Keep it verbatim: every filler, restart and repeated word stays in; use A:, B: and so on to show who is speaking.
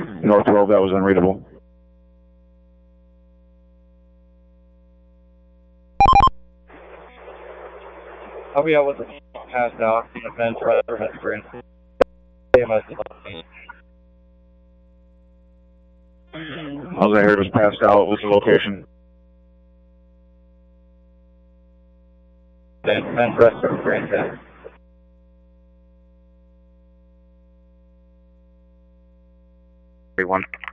A: North twelve, that was unreadable.
B: Oh yeah, was passed out in the fence right over at Grant.
A: All I heard was passed out. What's the location?
B: Fence right over Grant.
A: One.